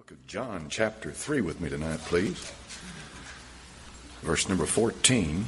book of John, chapter 3 with me tonight, please. Verse number 14.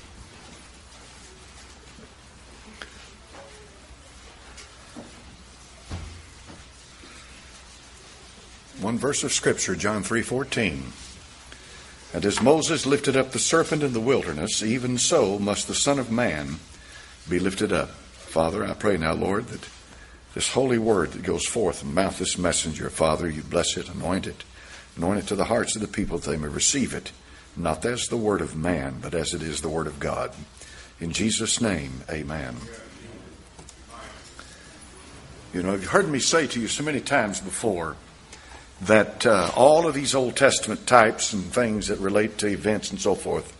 One verse of Scripture, John 3:14. And as Moses lifted up the serpent in the wilderness, even so must the Son of Man be lifted up. Father, I pray now, Lord, that this holy word that goes forth from the mouth of this messenger, Father, you bless it, anoint it to the hearts of the people that they may receive it, not as the word of man, but as it is the word of God. In Jesus' name, amen. You know, you've heard me say to you so many times before that all of these Old Testament types and things that relate to events and so forth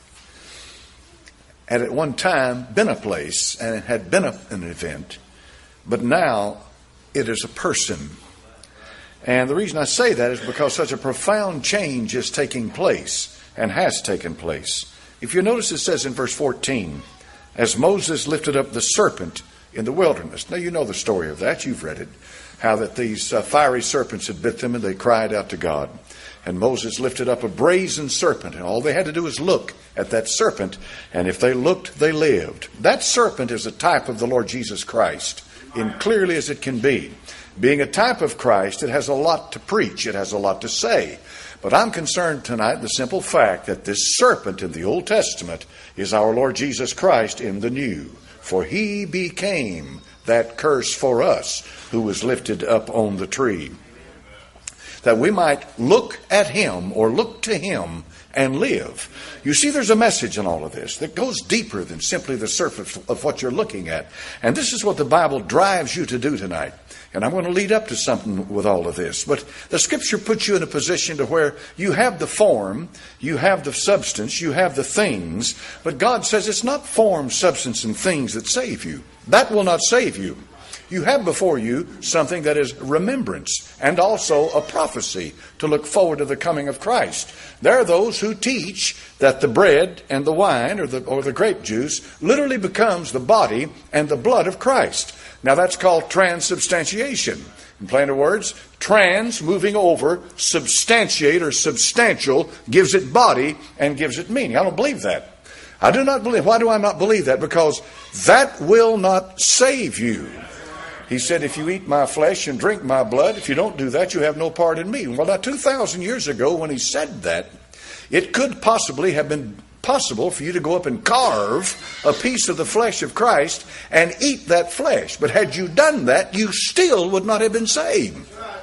had at one time been a place and it had been an event, but now it is a person. And the reason I say that is because such a profound change is taking place and has taken place. If you notice, it says in verse 14, as Moses lifted up the serpent in the wilderness. Now you know the story of that. You've read it. How that these fiery serpents had bit them and they cried out to God. And Moses lifted up a brazen serpent, and all they had to do was look at that serpent, and if they looked, they lived. That serpent is a type of the Lord Jesus Christ, in clearly as it can be. Being a type of Christ, it has a lot to preach. It has a lot to say. But I'm concerned tonight with the simple fact that this serpent in the Old Testament is our Lord Jesus Christ in the New. For he became that curse for us who was lifted up on the tree, that we might look at him or look to him and live. You see, there's a message in all of this that goes deeper than simply the surface of what you're looking at. And this is what the Bible drives you to do tonight. And I'm going to lead up to something with all of this. But the Scripture puts you in a position to where you have the form, you have the substance, you have the things. But God says it's not form, substance, and things that save you. That will not save you. You have before you something that is remembrance and also a prophecy to look forward to the coming of Christ. There are those who teach that the bread and the wine or the grape juice literally becomes the body and the blood of Christ. Now that's called transubstantiation. In plainer words, trans, moving over, substantiate or substantial, gives it body and gives it meaning. I don't believe that. I do not believe. Why do I not believe that? Because that will not save you. He said, if you eat my flesh and drink my blood, if you don't do that, you have no part in me. Well, now 2,000 years ago when he said that, it could possibly have been possible for you to go up and carve a piece of the flesh of Christ and eat that flesh. But had you done that, you still would not have been saved.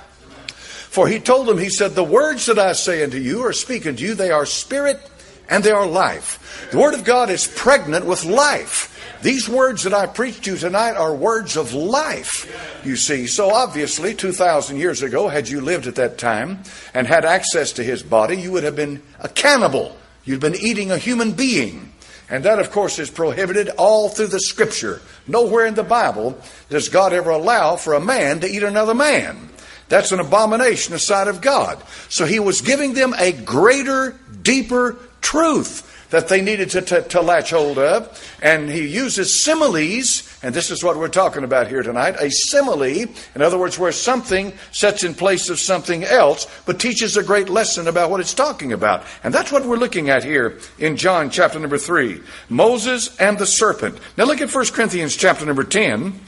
For he told them, he said, the words that I say unto you or speak unto you, they are spirit and they are life. The Word of God is pregnant with life. These words that I preach to you tonight are words of life, you see. So obviously, 2,000 years ago, had you lived at that time and had access to his body, you would have been a cannibal. You'd been eating a human being. And that, of course, is prohibited all through the Scripture. Nowhere in the Bible does God ever allow for a man to eat another man. That's an abomination in the sight of God. So he was giving them a greater, deeper truth that they needed to latch hold of. And he uses similes, and this is what we're talking about here tonight, a simile, in other words, where something sets in place of something else, but teaches a great lesson about what it's talking about. And that's what we're looking at here in John chapter number 3. Moses and the serpent. Now look at 1 Corinthians chapter number 10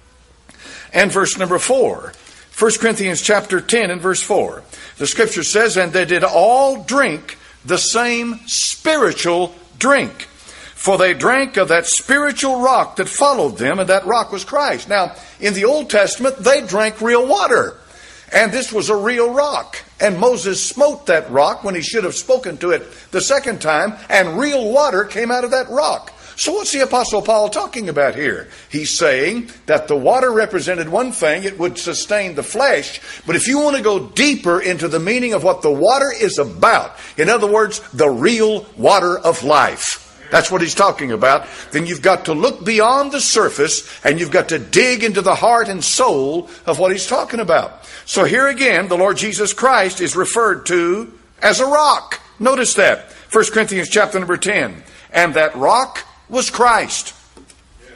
and verse number 4. 1 Corinthians chapter 10 and verse 4. The Scripture says, and they did all drink the same spiritual drink. For they drank of that spiritual rock that followed them, and that rock was Christ. Now, in the Old Testament, they drank real water. And this was a real rock. And Moses smote that rock when he should have spoken to it the second time, and real water came out of that rock. So what's the Apostle Paul talking about here? He's saying that the water represented one thing, it would sustain the flesh. But if you want to go deeper into the meaning of what the water is about, in other words, the real water of life, that's what he's talking about, then you've got to look beyond the surface and you've got to dig into the heart and soul of what he's talking about. So here again, the Lord Jesus Christ is referred to as a rock. Notice that. 1 Corinthians chapter number 10. And that rock was Christ.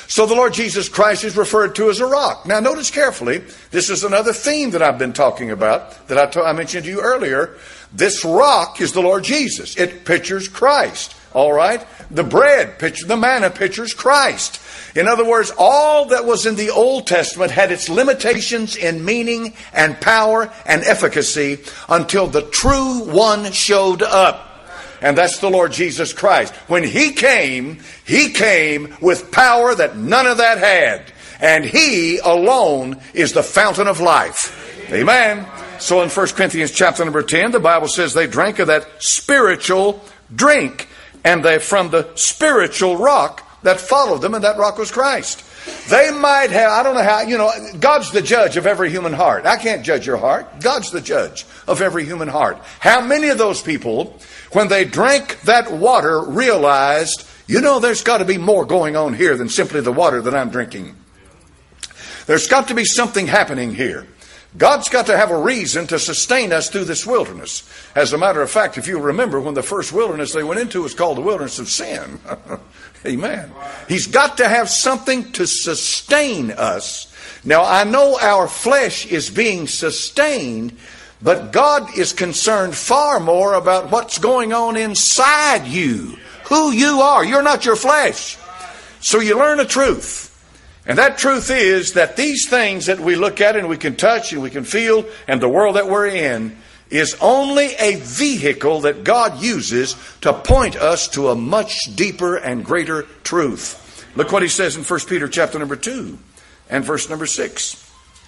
So the Lord Jesus Christ is referred to as a rock. Now notice carefully, this is another theme that I've been talking about, that I mentioned to you earlier. This rock is the Lord Jesus. It pictures Christ. All right? The bread, the manna pictures Christ. In other words, all that was in the Old Testament had its limitations in meaning and power and efficacy until the true one showed up. And that's the Lord Jesus Christ. When He came with power that none of that had. And He alone is the fountain of life. Amen. So in 1 Corinthians chapter number 10, the Bible says they drank of that spiritual drink. And they from the spiritual rock that followed them, and that rock was Christ. They might have, I don't know how, God's the judge of every human heart. I can't judge your heart. God's the judge of every human heart. How many of those people, when they drank that water, realized, there's got to be more going on here than simply the water that I'm drinking. There's got to be something happening here. God's got to have a reason to sustain us through this wilderness. As a matter of fact, if you remember, when the first wilderness they went into was called the wilderness of sin. Amen. He's got to have something to sustain us. Now, I know our flesh is being sustained, but God is concerned far more about what's going on inside you. Who you are. You're not your flesh. So you learn a truth. And that truth is that these things that we look at and we can touch and we can feel, and the world that we're in, is only a vehicle that God uses to point us to a much deeper and greater truth. Look what He says in 1 Peter chapter number 2 and verse number 6.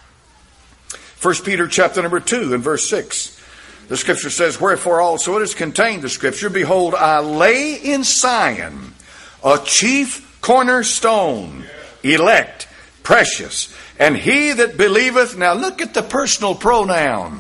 1 Peter chapter number 2 and verse 6. The Scripture says, "Wherefore also it is contained the Scripture, Behold, I lay in Zion a chief cornerstone, elect, precious, and he that believeth," now look at the personal pronoun,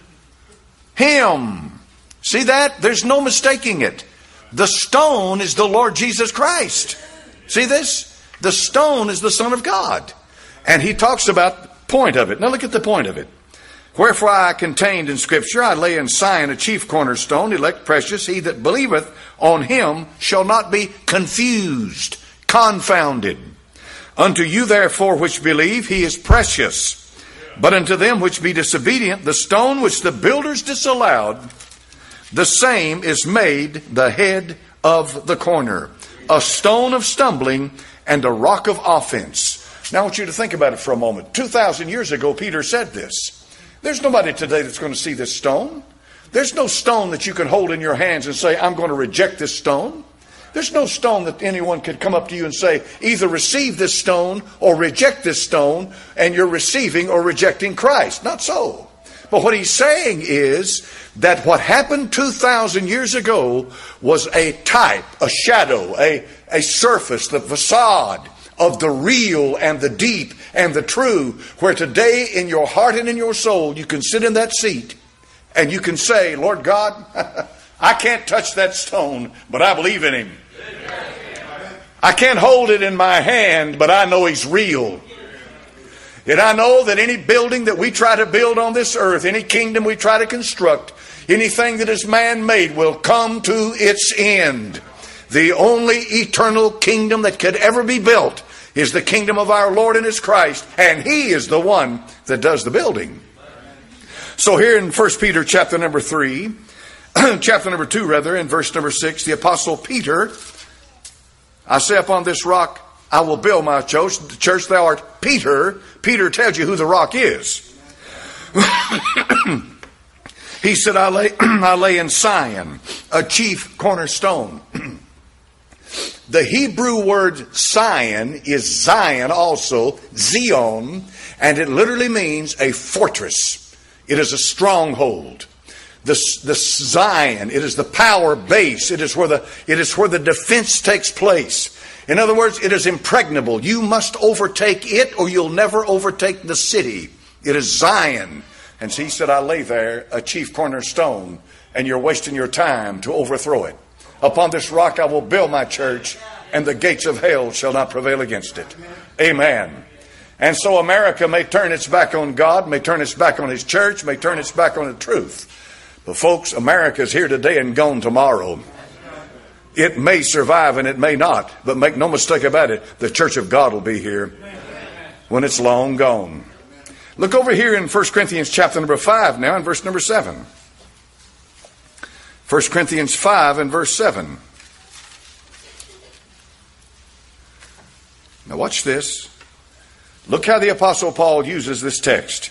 him. See that? There's no mistaking it. The stone is the Lord Jesus Christ. See this? The stone is the Son of God. And he talks about the point of it. Now look at the point of it. "Wherefore I contained in Scripture, I lay in Zion a chief cornerstone, elect, precious, he that believeth on him shall not be confused, confounded. Unto you therefore which believe, he is precious. But unto them which be disobedient, the stone which the builders disallowed, the same is made the head of the corner, a stone of stumbling and a rock of offense." Now I want you to think about it for a moment. 2,000 years ago, Peter said this. There's nobody today that's going to see this stone. There's no stone that you can hold in your hands and say, "I'm going to reject this stone." There's no stone that anyone could come up to you and say, either receive this stone or reject this stone, and you're receiving or rejecting Christ. Not so. But what he's saying is that what happened 2,000 years ago was a type, a shadow, a surface, the facade of the real and the deep and the true, where today in your heart and in your soul you can sit in that seat and you can say, "Lord God, I can't touch that stone, but I believe in Him. I can't hold it in my hand, but I know He's real. And I know that any building that we try to build on this earth, any kingdom we try to construct, anything that is man-made will come to its end. The only eternal kingdom that could ever be built is the kingdom of our Lord and His Christ, and He is the one that does the building." So here in 1 Peter chapter number 3, chapter number 2 rather, in verse number 6, the Apostle Peter, "I say upon this rock I will build my church. Thou art Peter." Peter tells you who the rock is. He said, I lay in Zion a chief cornerstone. The Hebrew word Zion is Zion also, Zion, and it literally means a fortress. It is a stronghold. The Zion, it is the power base. It is where the defense takes place. In other words, it is impregnable. You must overtake it or you'll never overtake the city. It is Zion. And so he said, I lay there a chief cornerstone, and you're wasting your time to overthrow it. Upon this rock I will build my church, and the gates of hell shall not prevail against it. Amen. And so America may turn its back on God, may turn its back on His church, may turn its back on the truth. But folks, America's here today and gone tomorrow. It may survive and it may not, but make no mistake about it, the church of God will be here when it's long gone. Look over here in 1 Corinthians chapter number 5 now, in verse number 7. 1 Corinthians 5 and verse 7. Now watch this. Look how the Apostle Paul uses this text.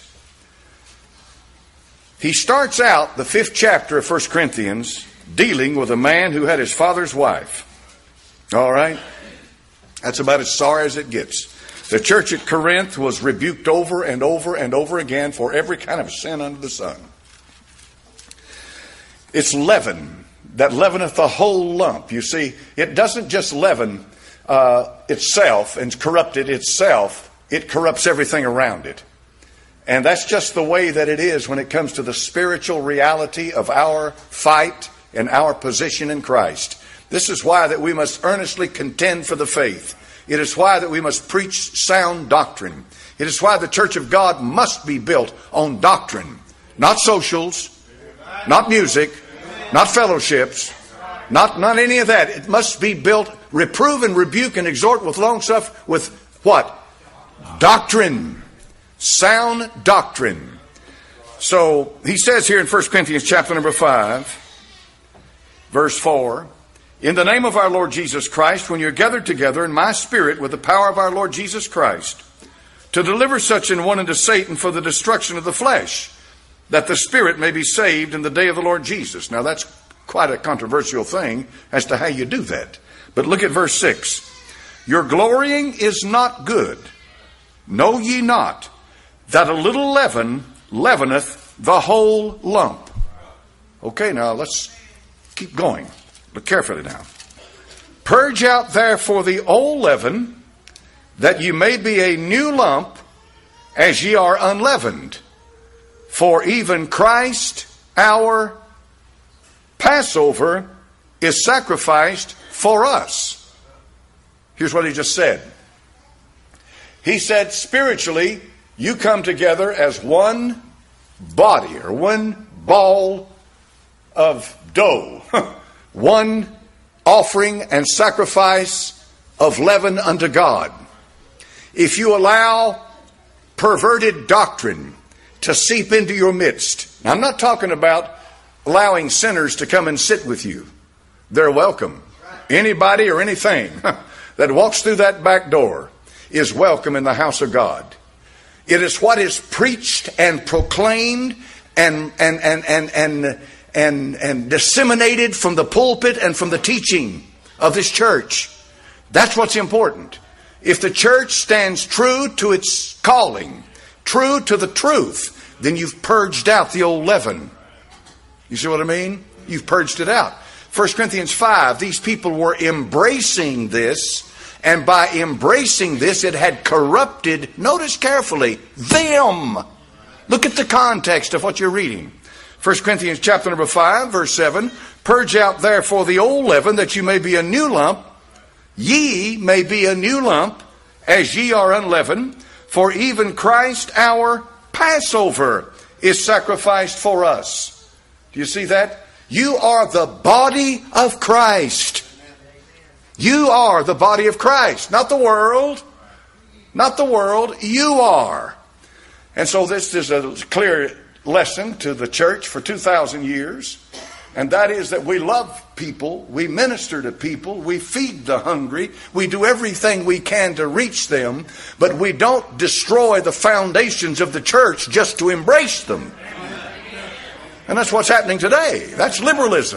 He starts out the 5th chapter of 1 Corinthians dealing with a man who had his father's wife. All right? That's about as sorry as it gets. The church at Corinth was rebuked over and over and over again for every kind of sin under the sun. It's leaven that leaveneth the whole lump. You see, it doesn't just leaven itself and corrupt it itself. It corrupts everything around it. And that's just the way that it is when it comes to the spiritual reality of our fight and our position in Christ. This is why that we must earnestly contend for the faith. It is why that we must preach sound doctrine. It is why the church of God must be built on doctrine. Not socials, not music, not fellowships, not any of that. It must be built, reprove and rebuke and exhort with long suffering, with what? Doctrine. Sound doctrine. So he says here in 1 Corinthians chapter number 5, verse 4, in the name of our Lord Jesus Christ, when you're gathered together in my spirit with the power of our Lord Jesus Christ, to deliver such an one unto Satan for the destruction of the flesh, that the spirit may be saved in the day of the Lord Jesus. Now that's quite a controversial thing as to how you do that. But look at verse 6. Your glorying is not good. Know ye not that a little leaven leaveneth the whole lump? Okay, now let's keep going. Look carefully now. Purge out therefore the old leaven, that you may be a new lump, as ye are unleavened. For even Christ, our Passover, is sacrificed for us. Here's what he just said. He said, spiritually, you come together as one body or one ball of dough. One offering and sacrifice of leaven unto God. If you allow perverted doctrine to seep into your midst. Now, I'm not talking about allowing sinners to come and sit with you. They're welcome. Anybody or anything that walks through that back door is welcome in the house of God. It is what is preached and proclaimed and disseminated from the pulpit and from the teaching of this church. That's what's important. If the church stands true to its calling, true to the truth, then you've purged out the old leaven. You see what I mean? You've purged it out. 1 Corinthians 5, these people were embracing this, and by embracing this, it had corrupted, notice carefully, them. Look at the context of what you're reading. 1 Corinthians chapter number 5, verse 7, purge out therefore the old leaven, that you may be a new lump. Ye may be a new lump, as ye are unleavened. For even Christ our Passover is sacrificed for us. Do you see that? You are the body of Christ. You are the body of Christ, not the world. Not the world, you are. And so this is a clear lesson to the church for 2,000 years. And that is that we love people, we minister to people, we feed the hungry, we do everything we can to reach them, but we don't destroy the foundations of the church just to embrace them. And that's what's happening today. That's liberalism.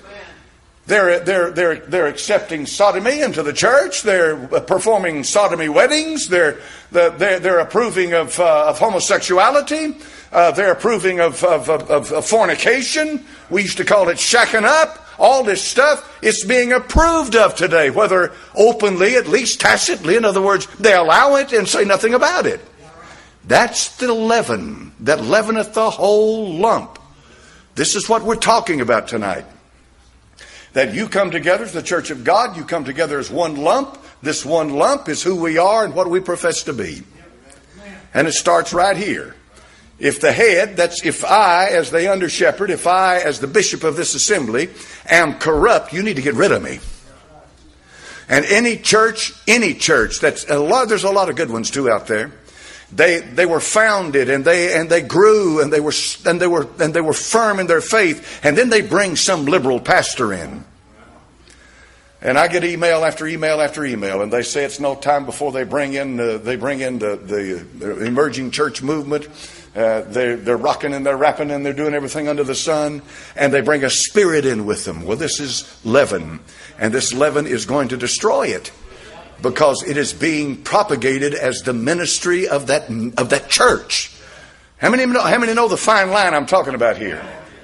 They're accepting sodomy into the church. They're performing sodomy weddings. They're approving of homosexuality. They're approving of fornication. We used to call it shacking up. All this stuff is being approved of today, whether openly, at least tacitly. In other words, they allow it and say nothing about it. That's the leaven that leaveneth the whole lump. This is what we're talking about tonight. That you come together as the church of God, you come together as one lump. This one lump is who we are and what we profess to be. And it starts right here. If the head, that's if I, as the under shepherd, if I, as the bishop of this assembly, am corrupt, you need to get rid of me. And any church there's a lot of good ones too out there. They were founded and they grew and they were firm in their faith, and then they bring some liberal pastor in. And I get email after email after email, and they say it's no time before they bring in the emerging church movement. They're rocking and they're rapping and they're doing everything under the sun, and they bring a spirit in with them. Well, this is leaven, and this leaven is going to destroy it, because it is being propagated as the ministry of that church. How many know the fine line I'm talking about here?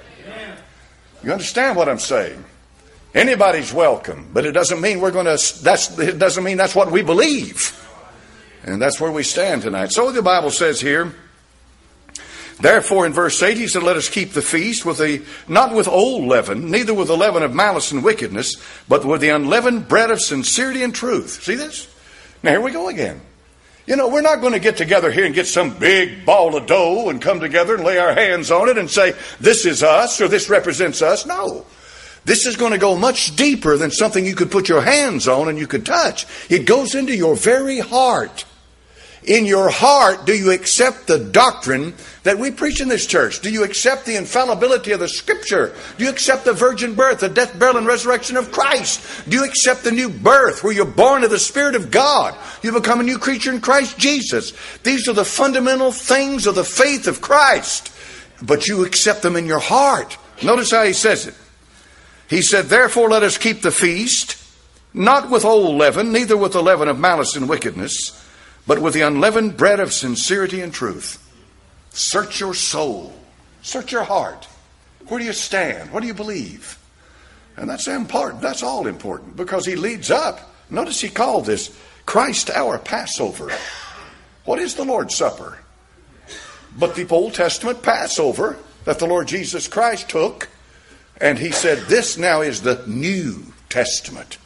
You understand what I'm saying? Anybody's welcome, but it doesn't mean it doesn't mean that's what we believe. And that's where we stand tonight. So the Bible says here, therefore in verse 8 he said, let us keep the feast not with old leaven, neither with the leaven of malice and wickedness, but with the unleavened bread of sincerity and truth. See this? Now here we go again. We're not going to get together here and get some big ball of dough and come together and lay our hands on it and say, this is us or this represents us. No. This is going to go much deeper than something you could put your hands on and you could touch. It goes into your very heart. In your heart, do you accept the doctrine that we preach in this church? Do you accept the infallibility of the Scripture? Do you accept the virgin birth, the death, burial, and resurrection of Christ? Do you accept the new birth where you're born of the Spirit of God? You become a new creature in Christ Jesus. These are the fundamental things of the faith of Christ. But you accept them in your heart. Notice how he says it. He said, therefore let us keep the feast, not with old leaven, neither with the leaven of malice and wickedness, but with the unleavened bread of sincerity and truth. Search your soul. Search your heart. Where do you stand? What do you believe? And that's important. That's all important, because he leads up. Notice he called this Christ our Passover. What is the Lord's Supper? But the Old Testament Passover that the Lord Jesus Christ took, and he said, this now is the New Testament.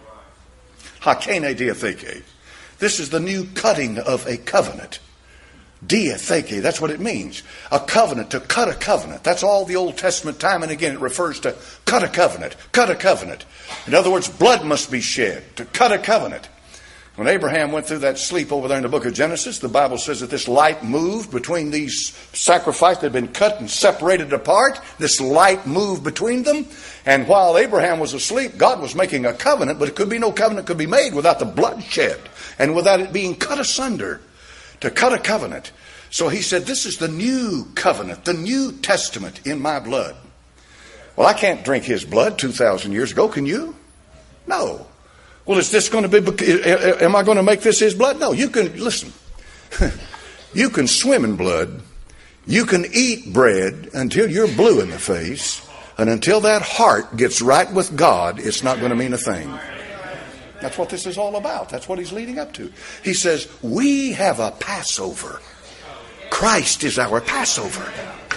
Hakene diatheke. This is the new cutting of a covenant. Diatheke, that's what it means. A covenant, to cut a covenant. That's all the Old Testament, time and again it refers to cut a covenant. Cut a covenant. In other words, blood must be shed to cut a covenant. When Abraham went through that sleep over there in the book of Genesis, the Bible says that this light moved between these sacrifices that had been cut and separated apart. This light moved between them. And while Abraham was asleep, God was making a covenant, but no covenant could be made without the blood shed and without it being cut asunder. To cut a covenant. So he said, this is the new covenant, the New Testament in my blood. Well, I can't drink his blood 2,000 years ago. Can you? No. Well, is this going to be, am I going to make this his blood? No, you can, listen, you can swim in blood. You can eat bread until you're blue in the face. And until that heart gets right with God, it's not going to mean a thing. That's what this is all about. That's what he's leading up to. He says, we have a Passover. Christ is our Passover.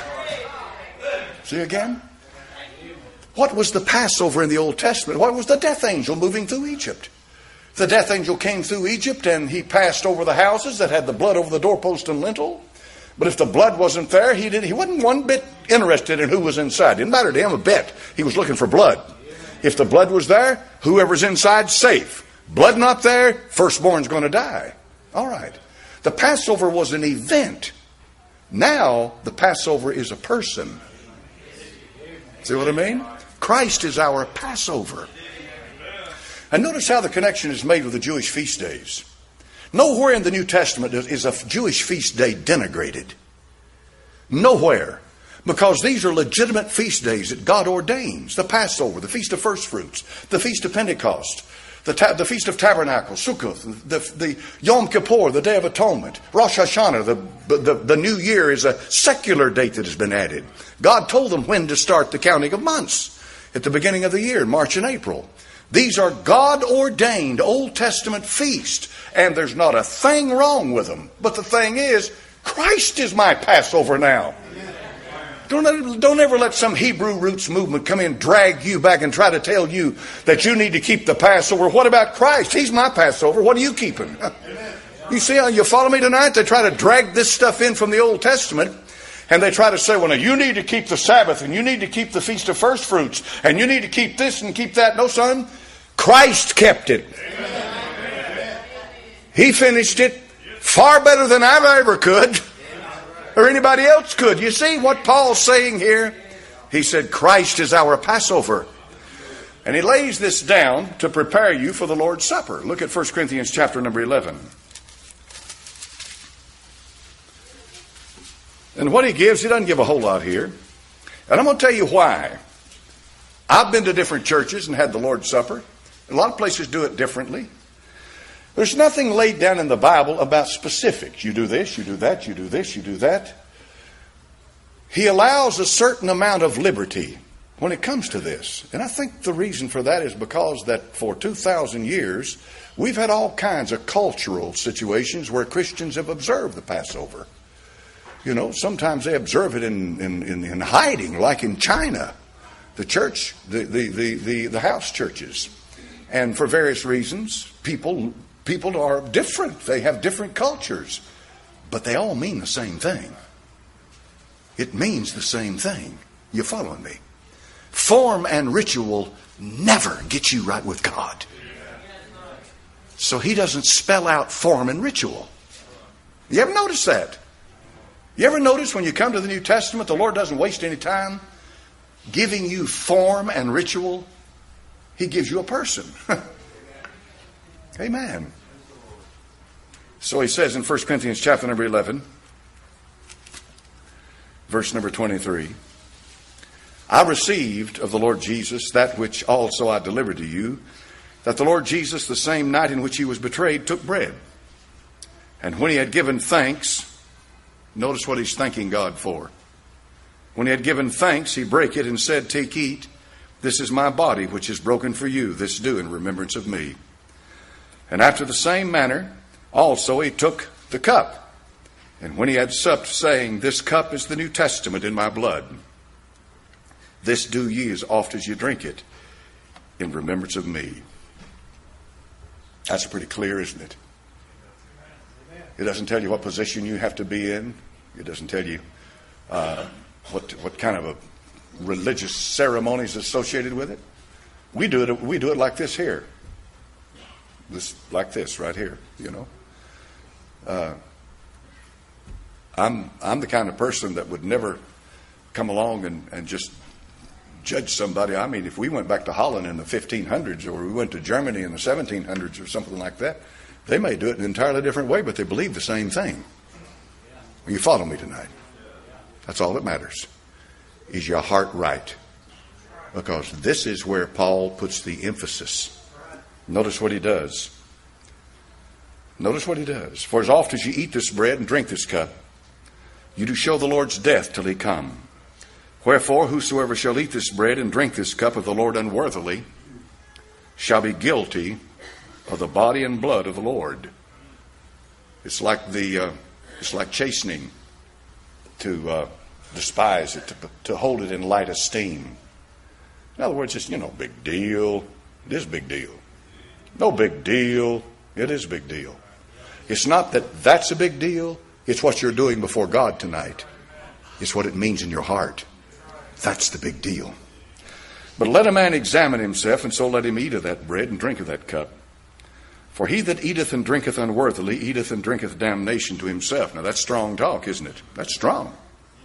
See again? What was the Passover in the Old Testament? What was the death angel moving through Egypt? The death angel came through Egypt and he passed over the houses that had the blood over the doorpost and lintel. But if the blood wasn't there, he wasn't one bit interested in who was inside. It didn't matter to him a bit. He was looking for blood. If the blood was there, whoever's inside, safe. Blood not there, firstborn's going to die. All right. The Passover was an event. Now, the Passover is a person. See what I mean? Christ is our Passover. And notice how the connection is made with the Jewish feast days. Nowhere in the New Testament is a Jewish feast day denigrated. Nowhere. Because these are legitimate feast days that God ordains. The Passover, the Feast of First Fruits, the Feast of Pentecost, the Feast of Tabernacles, Sukkot, the Yom Kippur, the Day of Atonement, Rosh Hashanah, the New Year is a secular date that has been added. God told them when to start the counting of months at the beginning of the year, March and April. These are God-ordained Old Testament feasts, and there's not a thing wrong with them. But the thing is, Christ is my Passover now. Don't ever let some Hebrew roots movement come in, drag you back and try to tell you that you need to keep the Passover. What about Christ? He's my Passover. What are you keeping? You see how you follow me tonight? They try to drag this stuff in from the Old Testament. And they try to say, well, now you need to keep the Sabbath, and you need to keep the Feast of First Fruits, and you need to keep this and keep that. No, son. Christ kept it. He finished it far better than I ever could, or anybody else could. You see what Paul's saying here? He said, Christ is our Passover. And he lays this down to prepare you for the Lord's Supper. Look at 1 Corinthians chapter number 11. And what he gives, he doesn't give a whole lot here. And I'm going to tell you why. I've been to different churches and had the Lord's Supper. A lot of places do it differently. There's nothing laid down in the Bible about specifics. You do this, you do that, you do this, you do that. He allows a certain amount of liberty when it comes to this. And I think the reason for that is because that for 2,000 years, we've had all kinds of cultural situations where Christians have observed the Passover. You know, sometimes they observe it in hiding, like in China, the church, the house churches. And for various reasons, people are different. They have different cultures. But they all mean the same thing. It means the same thing. You following me? Form and ritual never get you right with God. So he doesn't spell out form and ritual. You ever notice that? You ever notice when you come to the New Testament, the Lord doesn't waste any time giving you form and ritual? He gives you a person. Amen. So he says in 1 Corinthians chapter number 11, verse number 23, I received of the Lord Jesus that which also I delivered to you, that the Lord Jesus, the same night in which he was betrayed, took bread. And when he had given thanks, notice what he's thanking God for. When he had given thanks, he brake it and said, take, eat. This is my body, which is broken for you. This do in remembrance of me. And after the same manner, also he took the cup. And when he had supped, saying, this cup is the New Testament in my blood. This do ye as oft as you drink it in remembrance of me. That's pretty clear, isn't it? It doesn't tell you what position you have to be in. It doesn't tell you what kind of a religious ceremonies associated with it. We do it like this here. This like this right here, you know. I'm the kind of person that would never come along and just judge somebody. I mean, if we went back to Holland in the 1500s, or we went to Germany in the 1700s or something like that, they may do it in an entirely different way, but they believe the same thing. You follow me tonight? That's all that matters. Is your heart right? Because this is where Paul puts the emphasis. Notice what he does. Notice what he does. For as oft as you eat this bread and drink this cup, you do show the Lord's death till he come. Wherefore, whosoever shall eat this bread and drink this cup of the Lord unworthily shall be guilty of the body and blood of the Lord. It's like chastening, to despise it, to hold it in light esteem. In other words, it's, big deal. It is a big deal. No big deal. It is a big deal. It's not that that's a big deal. It's what you're doing before God tonight. It's what it means in your heart. That's the big deal. But let a man examine himself, and so let him eat of that bread and drink of that cup. For he that eateth and drinketh unworthily eateth and drinketh damnation to himself. Now that's strong talk, isn't it? That's strong.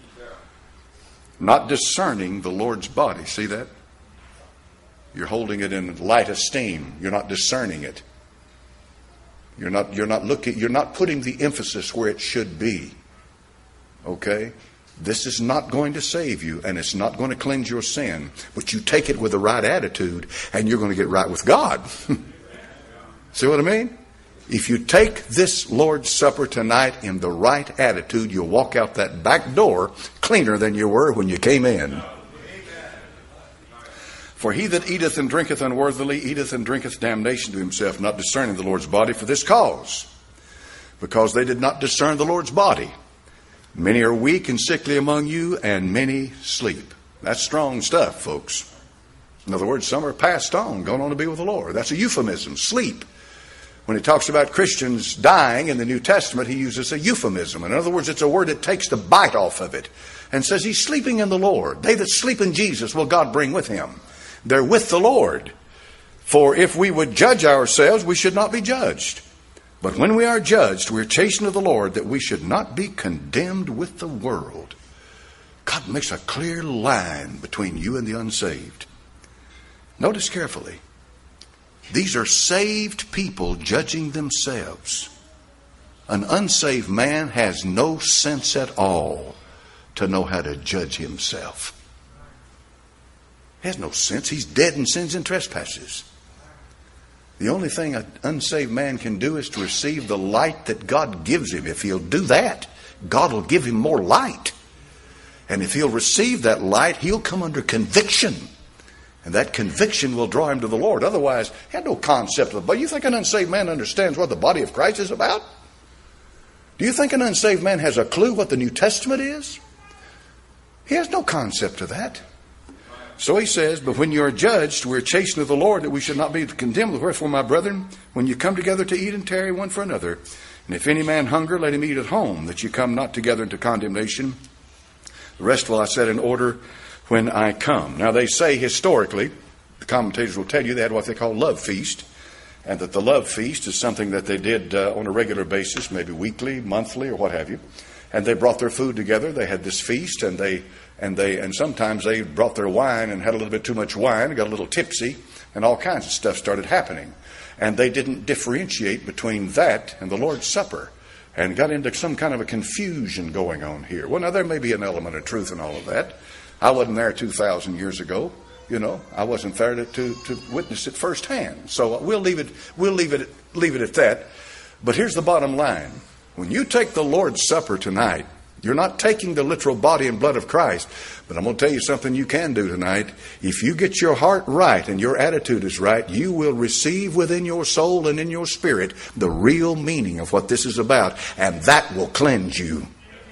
Not discerning the Lord's body. See that? You're holding it in light esteem. You're not discerning it. You're not putting the emphasis where it should be. Okay? This is not going to save you, and it's not going to cleanse your sin. But you take it with the right attitude, and you're going to get right with God. See what I mean? If you take this Lord's Supper tonight in the right attitude, you'll walk out that back door cleaner than you were when you came in. For he that eateth and drinketh unworthily eateth and drinketh damnation to himself, not discerning the Lord's body, for this cause, because they did not discern the Lord's body. Many are weak and sickly among you, and many sleep. That's strong stuff, folks. In other words, some are passed on, gone on to be with the Lord. That's a euphemism. Sleep. When he talks about Christians dying in the New Testament, he uses a euphemism. In other words, it's a word that takes the bite off of it and says he's sleeping in the Lord. They that sleep in Jesus will God bring with him. They're with the Lord. For if we would judge ourselves, we should not be judged. But when we are judged, we are chastened of the Lord, that we should not be condemned with the world. God makes a clear line between you and the unsaved. Notice carefully. These are saved people judging themselves. An unsaved man has no sense at all to know how to judge himself. He has no sense. He's dead in sins and trespasses. The only thing an unsaved man can do is to receive the light that God gives him. If he'll do that, God will give him more light. And if he'll receive that light, he'll come under conviction. And that conviction will draw him to the Lord. Otherwise, he had no concept of the body. You think an unsaved man understands what the body of Christ is about? Do you think an unsaved man has a clue what the New Testament is? He has no concept of that. So he says, but when you are judged, we are chastened of the Lord, that we should not be condemned. Wherefore, my brethren, when you come together to eat and tarry one for another, and if any man hunger, let him eat at home, that you come not together into condemnation. The rest will I set in order when I come. Now they say historically, the commentators will tell you they had what they call love feast, and that the love feast is something that they did on a regular basis, maybe weekly, monthly, or what have you. And they brought their food together. They had this feast, and sometimes they brought their wine and had a little bit too much wine, got a little tipsy, and all kinds of stuff started happening. And they didn't differentiate between that and the Lord's Supper, and got into some kind of a confusion going on here. Well, now there may be an element of truth in all of that. I wasn't there 2,000 years ago. You know, I wasn't there to witness it firsthand. So we'll leave it at that. But here's the bottom line. When you take the Lord's Supper tonight, you're not taking the literal body and blood of Christ. But I'm going to tell you something you can do tonight. If you get your heart right and your attitude is right, you will receive within your soul and in your spirit the real meaning of what this is about. And that will cleanse you.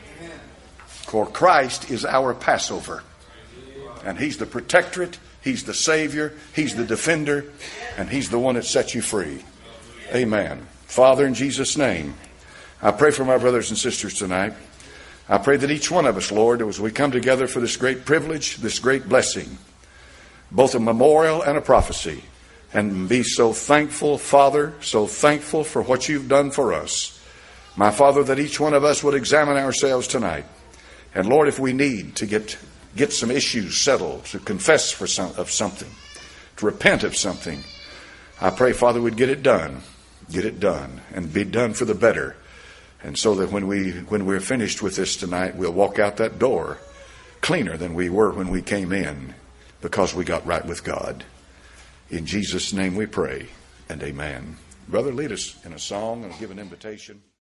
For Christ is our Passover. And he's the protectorate, he's the Savior, he's the defender, and he's the one that sets you free. Amen. Father, in Jesus' name, I pray for my brothers and sisters tonight. I pray that each one of us, Lord, as we come together for this great privilege, this great blessing, both a memorial and a prophecy, and be so thankful, Father, so thankful for what you've done for us. My Father, that each one of us would examine ourselves tonight. And Lord, if we need to get some issues settled, to confess of something, to repent of something, I pray, Father, we'd get it done, and be done for the better. And so that when we're finished with this tonight, we'll walk out that door cleaner than we were when we came in, because we got right with God. In Jesus' name we pray, and amen. Brother, lead us in a song and give an invitation.